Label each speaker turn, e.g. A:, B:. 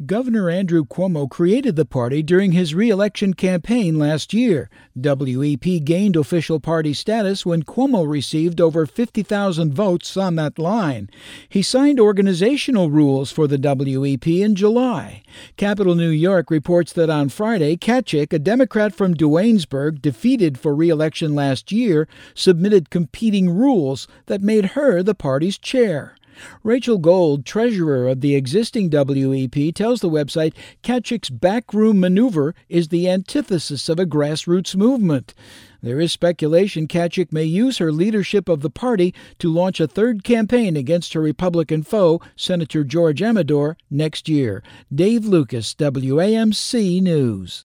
A: Governor Andrew Cuomo created the party during his re-election campaign last year. WEP gained official party status when Cuomo received over 50,000 votes on that line. He signed organizational rules for the WEP in July. Capital New York reports that on Friday, Katchik, a Democrat from Duanesburg, defeated for re-election last year, submitted competing rules that made her the party's chair. Rachel Gold, treasurer of the existing WEP, tells the website Katchik's backroom maneuver is the antithesis of a grassroots movement. There is speculation Katchik may use her leadership of the party to launch a third campaign against her Republican foe, Senator George Amador, next year. Dave Lucas, WAMC News.